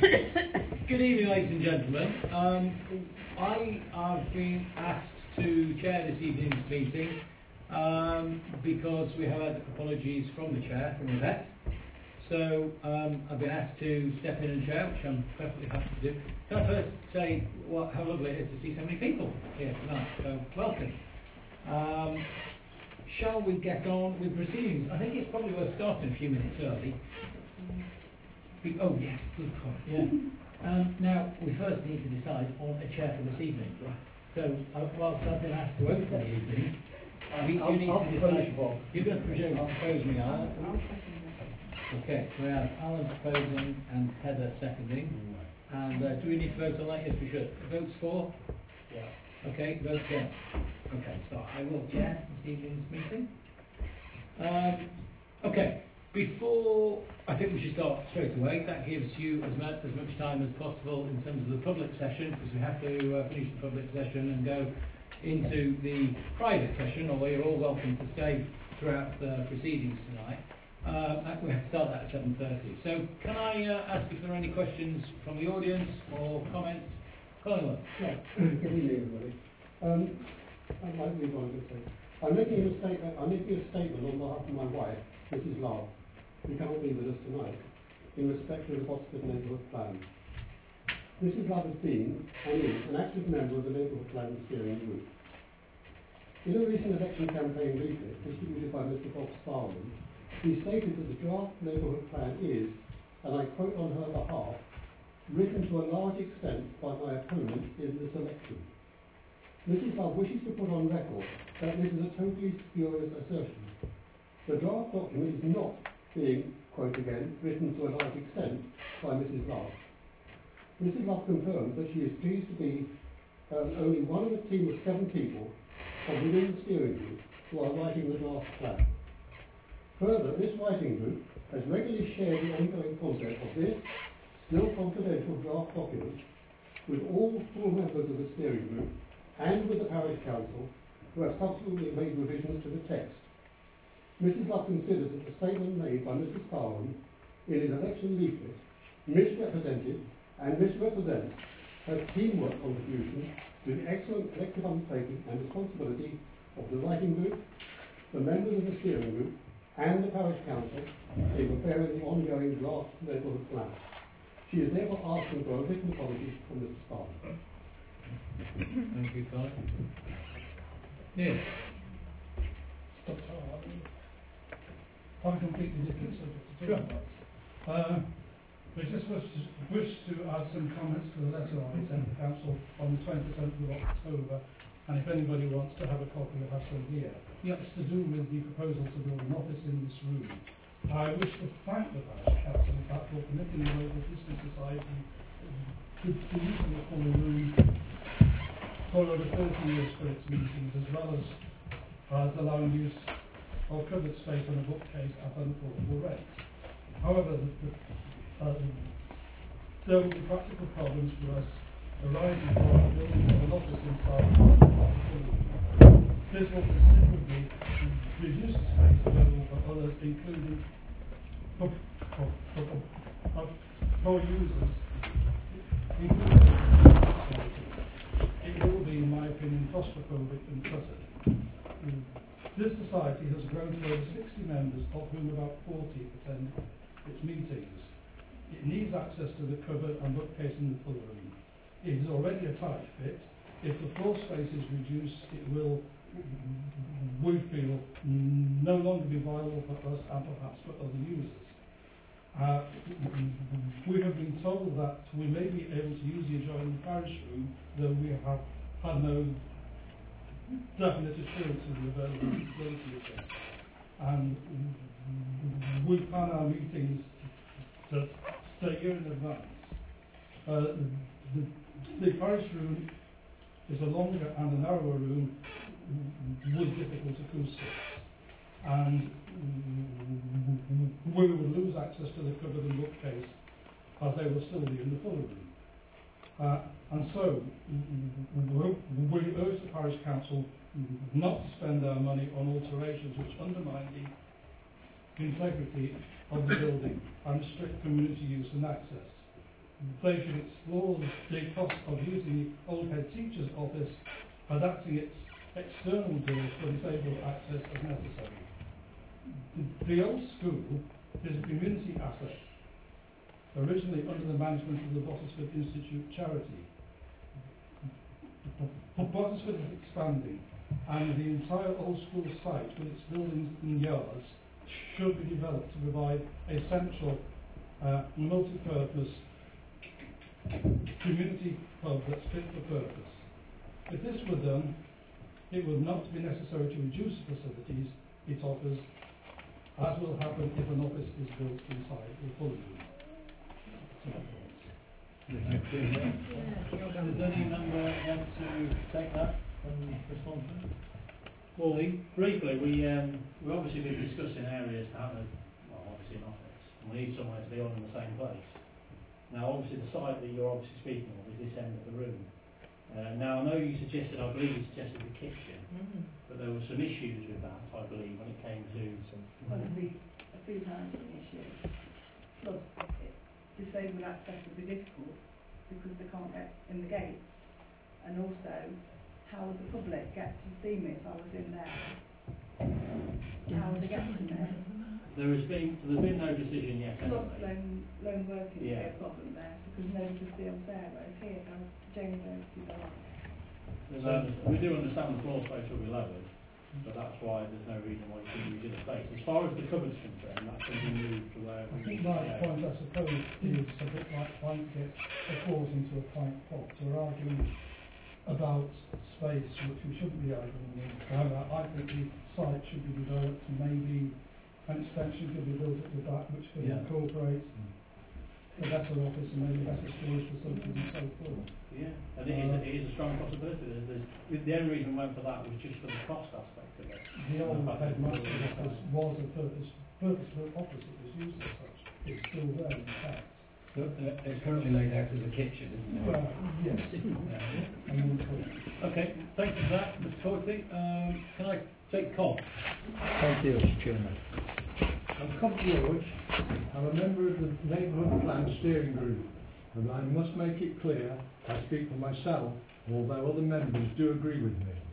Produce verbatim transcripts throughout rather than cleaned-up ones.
Good evening, ladies and gentlemen. Um, I have been asked to chair this evening's meeting um, because we have had apologies from the chair, from Yvette. So um, I've been asked to step in and chair, which I'm perfectly happy to do. Can I first say what, how lovely it is to see so many people here tonight? So welcome. Um, shall we get on with proceedings? I think it's probably worth starting a few minutes early. Be oh yes, good point. Yeah. Um, now we first need to decide on a chair for this evening. So uh, whilst I've been asked to open the evening, we do need to decide. You're going to presume I'll propose me, Alan. Okay, so we have Alan proposing and Heather seconding. And uh, do we need to vote on that? Yes, we should. Votes for? Yeah. Okay, votes against. Okay, so I will chair this evening's meeting. Um, okay. Before, I think we should start straight away. That gives you as much, as much time as possible in terms of the public session, because we have to uh, finish the public session and go into the private session, although you're all welcome to stay throughout the proceedings tonight. Uh, we have to start that at seven thirty. So can I uh, ask if there are any questions from the audience or comments? Collingwood. Yeah, good evening everybody. Um, I might read one good thing. I'm making a statement, I'm making a statement on behalf of my wife, Missus Love, who cannot be with us tonight, in respect to the Botsford Neighbourhood Plan. Missus Love has been, and is, an active member of the Neighbourhood Plan Steering Group. In a recent election campaign leaflet distributed by Mister Bob Sparman, he stated that the draft Neighbourhood Plan is, and I quote on her behalf, written to a large extent by my opponent in this election. Missus Love wishes to put on record that this is a totally spurious assertion. The draft document is not being, quote again, written to a large extent by Missus Love. Missus Love confirms that she is pleased to be um, only one of a team of seven people from within the steering group who are writing the draft plan. Further, this writing group has regularly shared the ongoing content of this, still confidential draft document with all full members of the steering group and with the parish council, who have subsequently made revisions to the text. Missus Love considers that the statement made by Mister Sparman in his election leaflet misrepresented and misrepresents her teamwork contribution to the excellent collective undertaking and responsibility of the writing group, the members of the steering group, and the parish council in preparing the ongoing draft neighbourhood plan. She is therefore asking for a written apology from Mister Sparman. Thank you, Colin. Yes. On a completely different subject to talk about. Uh, we just wish to, wish to add some comments to the letter I sent the council on the twenty-seventh of October, and if anybody wants to have a copy, I have some here. Yep. It's to do with the proposal to build an office in this room. I wish to thank the parish council, in fact, for permitting the local business society to, to use the former room for over thirty years for its meetings, as well as, as allowing use of covered space on a bookcase at unaffordable rates. However, the, the, uh, there will be practical problems for us arising from the building of an office inside the facility. This will considerably reduce the space available for others, including for, for, for, for, for users, including it will be, in my opinion, claustrophobic and cluttered. Mm. This society has grown to over sixty members, of whom about forty attend its meetings. It needs access to the cupboard and bookcase in the full room. It is already a tight fit. If the floor space is reduced, it will, we feel, no longer be viable for us and perhaps for other users. Uh, we have been told that we may be able to use the adjoining parish room, though we have had no definite assurance of the availability of it. And we plan our meetings to stay here in advance. Uh, the, the parish room is a longer and a narrower room with difficult acoustics. And we would lose access to the cupboard and bookcase as they will still be in the full room. Uh, and so, we urge the parish council not to spend our money on alterations which undermine the integrity of the building and restrict community use and access. they should explore the cost of using the old head teacher's office, adapting its external doors for disabled access as necessary. The, the old school is a community asset, originally under the management of the Bottisford Institute charity. But Bottisford is expanding, and the entire old school site with its buildings and yards should be developed to provide a central uh, multi-purpose community hub that's fit for purpose. If this were done, it would not be necessary to reduce the facilities it offers, as will happen if an office is built inside the full room. Thank you. Yeah. Does any member want to take that and respond to it? Pauline? Briefly, we um, we've obviously been discussing areas to have a, well, obviously an office, and we need somewhere to be on in the same place. Now, obviously, the site that you're obviously speaking of is this end of the room. Uh, now, I know you suggested, I believe you suggested the kitchen, mm-hmm. but there were some issues with that, I believe, when it came to some... Well, it'd be a food hygiene issue. Plus, it, disabled access would be difficult because they can't get in the gates. And also, how would the public get to see me if I was in there? How would they get to me? There has been, there's been no decision yet. Plus, anyway. lone, lone working Yeah. would be a problem there because nobody could see on Sarah. Here, I was Jane going to the So, we do understand the floor space will be lowered, but that's why there's no reason why you couldn't use the space. As far as the cupboard's concerned, that can be moved to where I we think need my to point, I suppose, is a bit like trying to get a horse into a pint pot. So we're arguing about space, which we shouldn't be arguing about. I think the site should be developed, and maybe an extension could be built at the back, which could Yeah. incorporate a better office and maybe better storage facilities and so forth. Yeah, and it, is, it is a strong possibility. There's, there's, the only reason we went for that was just for the cost aspect of it. The old headmaster's office was a purpose, purpose-built office. It was used as such. It's still there, in fact. So, uh, it's currently laid out as a kitchen, isn't it? Well, yes. Yeah. Okay, thank you for that, Mister Courtney. Um, can I take Cobb? Thank you, Mister Chairman. I'm Cobb George. I'm a member of the Neighbourhood Plan Steering Group, and I must make it clear I speak for myself, although other members do agree with me.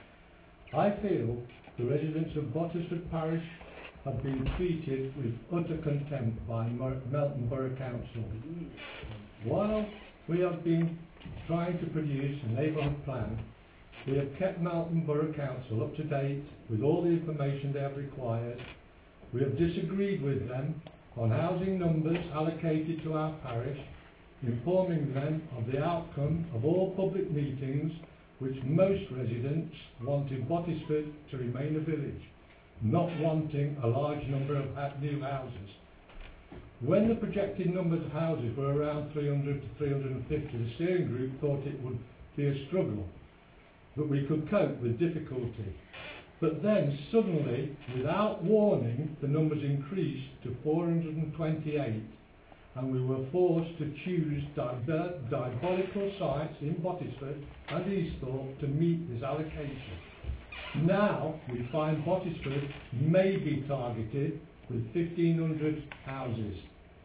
I feel the residents of Bottisford Parish have been treated with utter contempt by Mer- Melton Borough Council. While we have been trying to produce a neighbourhood plan, we have kept Melton Borough Council up to date with all the information they have required. We have disagreed with them on housing numbers allocated to our parish, informing them of the outcome of all public meetings which most residents wanted Bottisford to remain a village, not wanting a large number of new houses. When the projected numbers of houses were around three hundred to three hundred fifty, the steering group thought it would be a struggle, but we could cope with difficulty. But then suddenly, without warning, the numbers increased to four hundred twenty-eight, and we were forced to choose diab- diabolical sites in Bottisford and Easthorpe to meet this allocation. Now we find Bottisford may be targeted with fifteen hundred houses.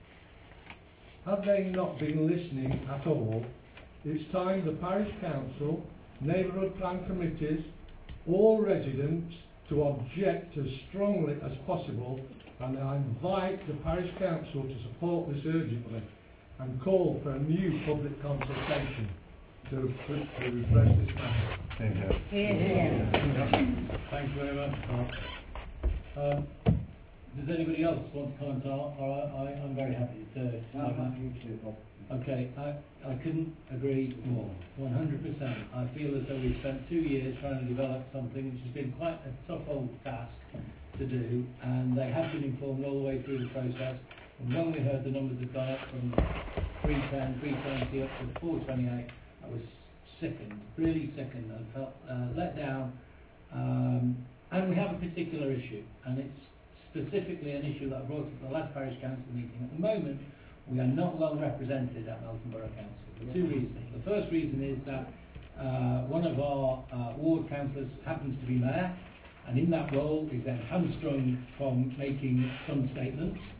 Have they not been listening at all? It's time the parish council, neighbourhood plan committees, all residents to object as strongly as possible, and I invite the parish council to support this urgently and call for a new public consultation to, to redress this matter. Thank you. Yeah, yeah. Thank you very much, Mark. Um, does anybody else want to comment on? Or I, I, I'm very happy to. No, no, Okay, I, I couldn't agree more. one hundred percent. I feel as though we've spent two years trying to develop something which has been quite a tough old task to do, and they have been informed all the way through the process. And when we heard the numbers had gone up from three ten, three twenty up to four twenty-eight, I was sickened, really sickened, and felt uh, let down. Um, and we have a particular issue, and it's specifically an issue that I brought to the last parish council meeting. At the moment, we are not well represented at Melton Borough Council for two reasons. The first reason is that uh, one of our uh, ward councillors happens to be mayor, and in that role is then hamstrung from making some statements,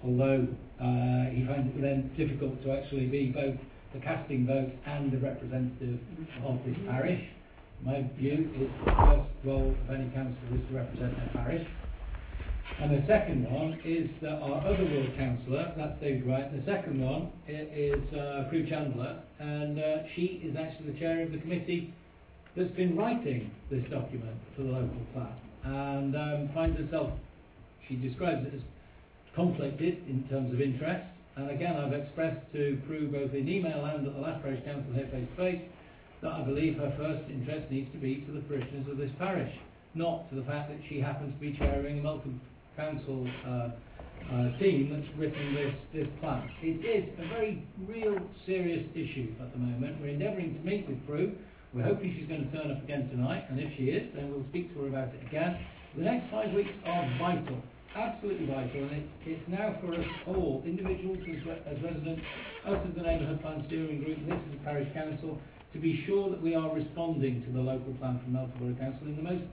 although uh, he finds it then difficult to actually be both the casting vote and the representative of this parish. My view is the first role of any councillor is to represent their parish. And the second one is that our other ward councillor, that's David Wright. The second one is uh, Prue Chandler, and uh, she is actually the chair of the committee that's been writing this document for the local plan, and um, finds herself, she describes it as conflicted in terms of interest. And again, I've expressed to Prue both in email and at the last parish council here face to face that I believe her first interest needs to be to the parishioners of this parish, not to the fact that she happens to be chairing a multi-council uh, uh, team that's written this, this plan. It is a very real, serious issue at the moment. We're endeavouring to meet with Prue. We're hoping she's going to turn up again tonight, and if she is, then we'll speak to her about it again. The next five weeks are vital, absolutely vital, and it's, it's now for us all, individuals as, re as residents, us as the Neighbourhood Plan Steering Group, this as a parish council, to be sure that we are responding to the local plan from Melton Borough Council in the most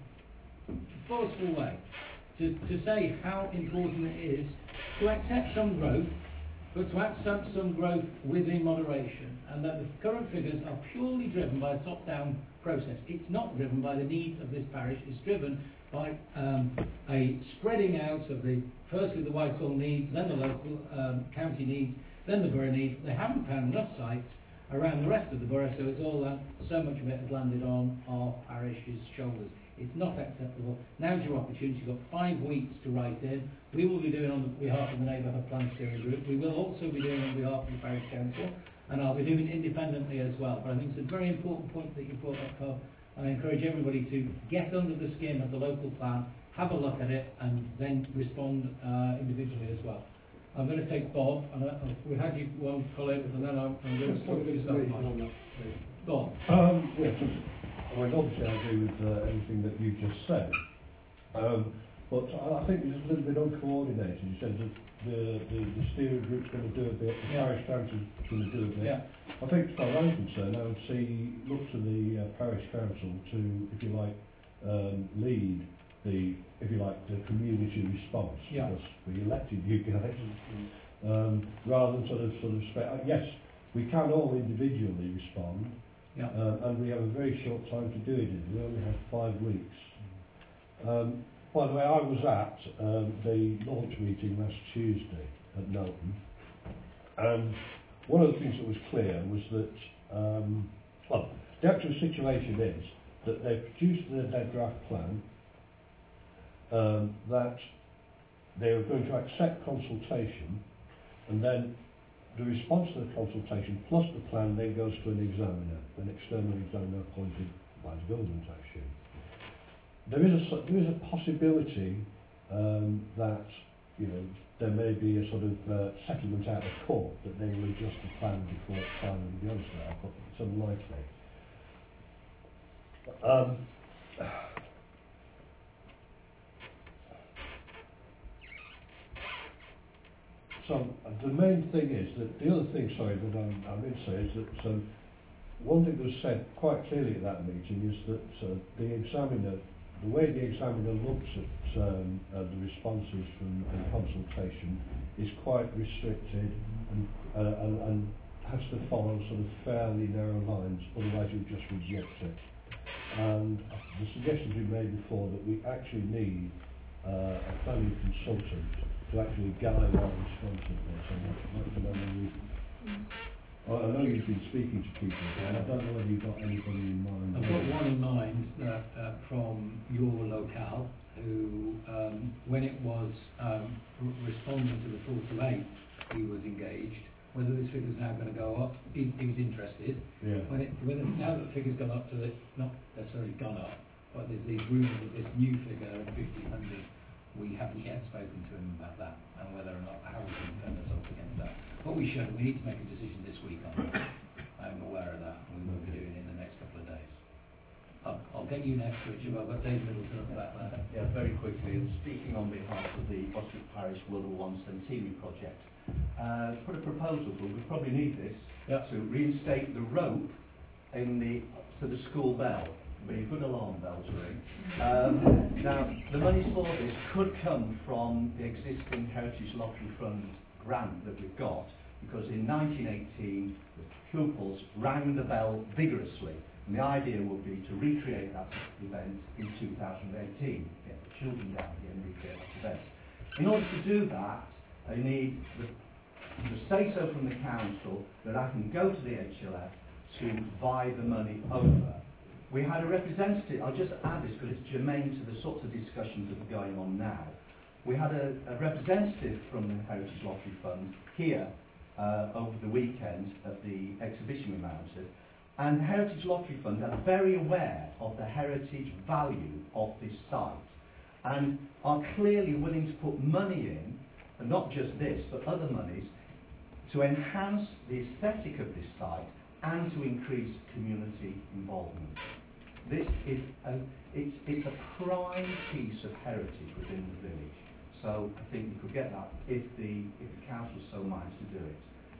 forceful way, to, to say how important it is to accept some growth, but to accept some growth within moderation, and that the current figures are purely driven by a top-down process. It's not driven by the needs of this parish, it's driven by um, a spreading out of the, firstly the Whitehall needs, then the local um, county needs, then the borough needs. They haven't found enough sites around the rest of the borough, so it's all uh, so much of it has landed on our parish's shoulders. It's not acceptable. Now's your opportunity. You've got five weeks to write in. We will be doing on the behalf of the Neighbourhood Plan Steering Group. We will also be doing on behalf of the Parish Council, and I'll be doing it independently as well. But I think it's a very important point that you brought up, Carl. I encourage everybody to get under the skin of the local plan, have a look at it, and then respond uh, individually as well. I'm going to take Bob, and I, we had you one colleague, and then I'm, I'm going to talk to yourself, Mike. Bob. Um, yeah, just, I mean, obviously I agree with uh, everything that you just said, um, but I, I think it's a little bit uncoordinated. You said that the, the, the steering group's going to do a bit, the Yeah. parish council's going to do a bit. Yeah. I think, as far as I'm concerned, I would see, look to the uh, parish council to, if you like, um, lead the, if you like, the community response, Yeah. because we elected you guys, um, rather than sort of, sort of, spe- uh, yes, we can all individually respond, Yeah. uh, and we have a very short time to do it in. We only have five weeks. Um, by the way, I was at um, the launch meeting last Tuesday at Melton, and one of the things that was clear was that, um, well, the actual situation is that they produced their, their draft plan, um, that they were going to accept consultation, and then the response to the consultation plus the plan then goes to an examiner, an external examiner appointed by the government, I assume. There is a, there is a possibility um, that, you know, there may be a sort of uh, settlement out of court, that they will adjust the plan before it finally goes there, but it's unlikely. Um, So uh, the main thing is that the other thing, sorry, that I'm, I'm going to say is that um, one thing that was said quite clearly at that meeting is that uh, the examiner, the way the examiner looks at um, uh, the responses from the consultation is quite restricted and, uh, and, and has to follow sort of fairly narrow lines, otherwise you'll just reject it. And the suggestions we made before that we actually need uh, a planning consultant to actually guide our response of this. And I'd like to know whether you, I know you've been speaking to people, and I don't know whether you've got anybody in mind. I've got one in mind that, uh, from your locale, who, um, when it was um, responding to the four to eight, he was engaged. Whether this figure's now going to go up, he, he was interested. Yeah. When it, whether now that the figure's gone up to the, not necessarily gone up, but there's these rumours of this new figure of fifteen hundred. We haven't yet spoken to him about that and whether or not how we can defend ourselves against that. What we should, we need to make a decision this week on that. I'm aware of that. We will be doing it in the next couple of days. I'll, I'll get you next, Richard. I've got Dave Middleton at the back there. Yeah, very quickly, and speaking on behalf of the Bostwick Parish World War One Centenary Project, uh, put a proposal for, we probably need this, Yep. to reinstate the rope in the, to the school bell. be a good alarm bell to ring. Um, now, the monies for this could come from the existing Heritage Lottery Fund grant that we've got, because in nineteen eighteen, the pupils rang the bell vigorously, and the idea would be to recreate that event in two thousand eighteen, get the children down here and recreate that event. In order to do that, I need the, the say-so from the council that I can go to the H L F to buy the money over. We had a representative, I'll just add this because it's germane to the sorts of discussions that are going on now. We had a, a representative from the Heritage Lottery Fund here uh, over the weekend at the exhibition we mounted, and the Heritage Lottery Fund are very aware of the heritage value of this site and are clearly willing to put money in, and not just this, but other monies, to enhance the aesthetic of this site and to increase community involvement. This is a, it's, it's a prime piece of heritage within the village. So I think we could get that if the, if the council so minds to do it.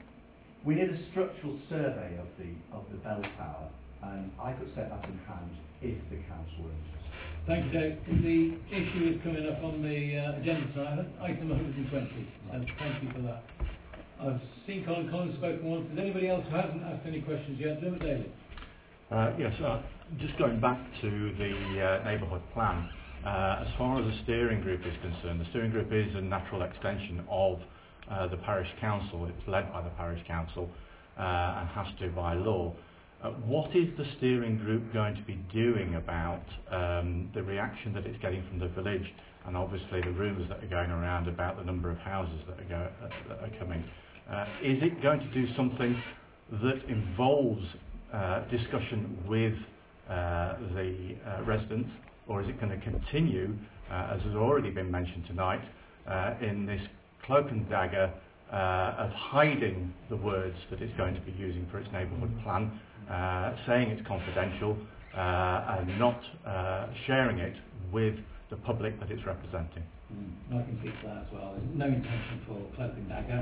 We need a structural survey of the, of the bell tower, and I could set that in hand if the council were interested. Thank you, Dave. The issue is coming up on the uh, agenda tonight, item one hundred and twenty. So thank you for that. I've seen Colin Collins spoken once. Is anybody else who hasn't asked any questions yet? Do it, David. Uh, yes, uh, just going back to the uh, neighbourhood plan. Uh, as far as the steering group is concerned, the steering group is a natural extension of uh, the parish council. It's led by the parish council uh, and has to by law. Uh, what is the steering group going to be doing about um, the reaction that it's getting from the village, and obviously the rumours that are going around about the number of houses that are, go, uh, that are coming? Uh, is it going to do something that involves uh, discussion with uh, the uh, residents, or is it going to continue, uh, as has already been mentioned tonight, uh, in this cloak and dagger uh, of hiding the words that it's going to be using for its neighbourhood plan, uh, saying it's confidential uh, and not uh, sharing it with the public that it's representing? Mm. I can speak to that as well. There's no intention for cloak and dagger.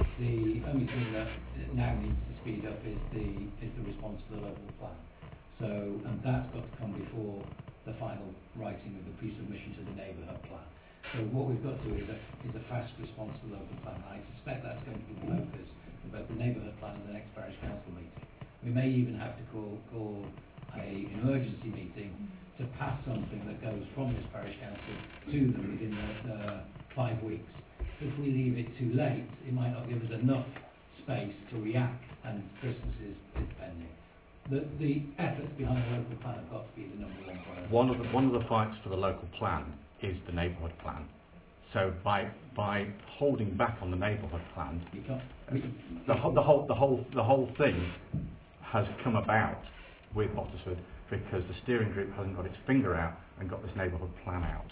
The only thing that now needs to speed up is the is the response to the local plan. So, and that's got to come before the final writing of the pre-submission to the neighbourhood plan. So what we've got to do is a, is a fast response to the local plan. I suspect that's going to be the focus of both the neighbourhood plan and the next parish council meeting. We may even have to call, call a emergency meeting to pass something that goes from this parish council to them within the, the five weeks. If we leave it too late, it might not give us enough space to react, and Christmas is, is pending. The, the efforts behind the local plan have got to be the number one priority. One of the, one of the fights for the local plan is the neighbourhood plan. So by by holding back on the neighbourhood plan, You can't, we, the, whole- the whole the whole the whole thing has come about with Bottisford because the steering group hasn't got its finger out and got this neighbourhood plan out.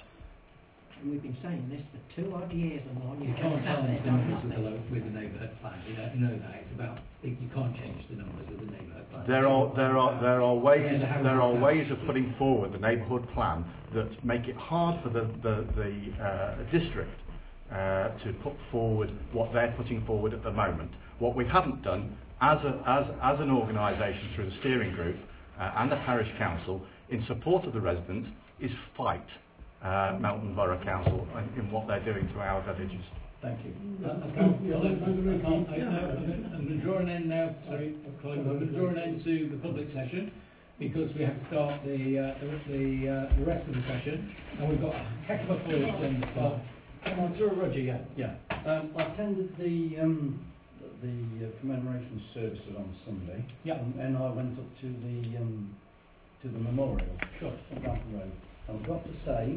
We've been saying this for two odd years and more. you You can't can't have change it, the don't numbers with the, you? lo- with the neighbourhood plan. You know, you know that. It's about, you can't change the numbers with the neighbourhood plan. There are there are there are ways Yeah, the housing there are plan. ways of putting forward the neighbourhood plan that make it hard for the the, the uh, district uh, to put forward what they're putting forward at the moment. What we haven't done as a, as as an organisation through the steering group uh, and the parish council in support of the residents is fight uh, Melton Borough Council in, in what they're doing to our villages. Thank you. Yeah, Uh, I yeah, can't, yeah, Colin, thank you. I can't, I, no, I'm going I'm going to draw an end now, sorry, Colin, I'm going to draw an end to the public session because we have to start the, uh, the, the, uh, the rest of the session, and we've got a heck of a full agenda. Well, come on, through Roger, yeah. Yeah. Um, I attended the um, the uh, commemoration services on Sunday. Yeah. Um, and I went up to the um, to the memorial. Sure. On Battle Road. And I've got to say,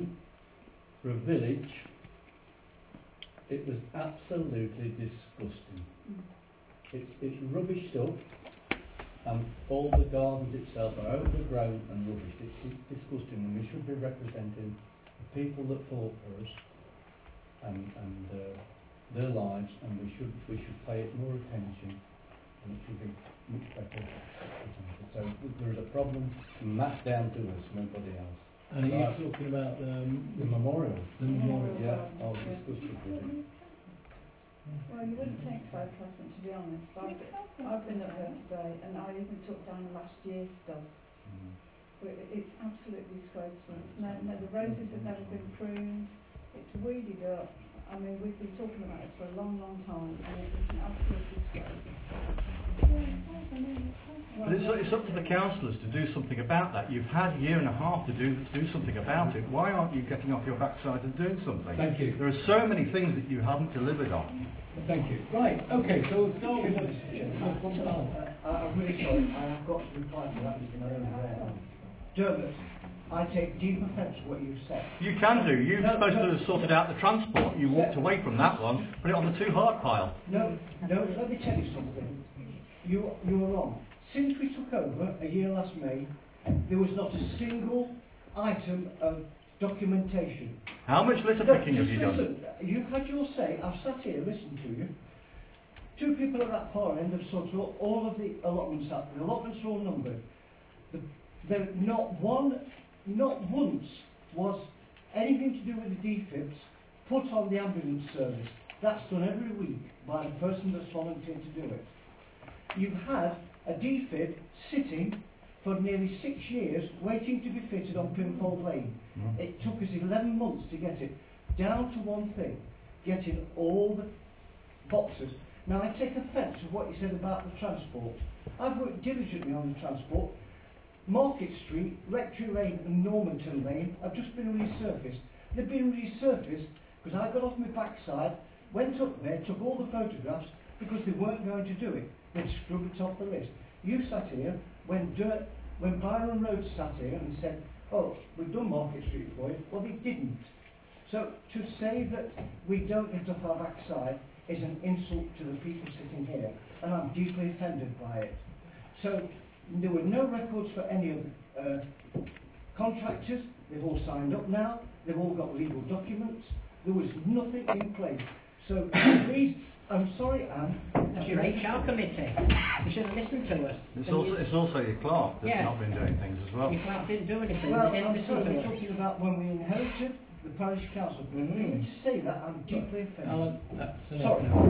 for a village, it was absolutely disgusting. It's it's rubbish stuff, and all the gardens itself are overgrown and rubbish. It's, it's disgusting, and we should be representing the people that fought for us and and uh, their lives, and we should we should pay it more attention, and it should be much better. So there is a problem, and that's down to us, nobody else. And are you Right. talking about um, The memorial. the memorial? Yeah, I was disgusted with it. Well, you wouldn't think so, Catherine, to be honest. I've, I've been up there today, and I even took down last year's stuff. Mm. but it- it's absolutely disgraceful. It's no, no, the roses have never been pruned, it's weeded up. I mean, we've been talking about this for a long, long time, and it is an absolute disgrace. But it's, it's up to the councillors to do something about that. You've had a year and a half to do to do something about it. Why aren't you getting off your backside and doing something? Thank you. There are so many things that you haven't delivered on. Thank you. Right, okay, so we'll start with... Uh, I'm really sorry, I have got to reply to that, you know, there. Dermot, I take deep offence to what you've said. You can do. You're No, supposed no. to have sorted out the transport. You walked away from that one, put it on the too hard pile. No, no, let me tell you something. You, you were wrong. Since we took over, a year last May, there was not a single item of documentation. How much litter No, picking have just you done? listen, you've had your say, I've sat here, listened to you. Two people at that far end have sorted out all of the allotments out. The allotments are all numbered. The, there, not one, not once was anything to do with the D F I Ps put on the ambulance service. That's done every week by the person that's volunteered to do it. You've had a D F I P sitting for nearly six years waiting to be fitted on Pinfold Lane. Mm. It took us eleven months to get it, down to one thing, getting all the boxes. Now I take offence with what you said about the transport. I've worked diligently on the transport. Market Street, Rectory Lane and Normanton Lane have just been resurfaced. They've been resurfaced because I got off my backside, went up there, took all the photographs because they weren't going to do it. They'd scrub it off the list. You sat here when dirt, when Byron Rhodes sat here and said, oh, we've done Market Street for you. Well, they didn't. So to say that we don't get off our backside is an insult to the people sitting here, and I'm deeply offended by it. So there were no records for any of the uh, contractors. They've all signed up now. They've all got legal documents. There was nothing in place. So please, I'm sorry, Anne. That's your H R committee. You should have listened to us. It's And also, you- it's also your clerk that's Yeah. not been doing things as well. Your clerk didn't do anything. Well, They didn't I'm listen sorry, to we're us. talking about when we inherited the parish council. For me to say that, I'm deeply offended. Alan, that's enough Sorry. now.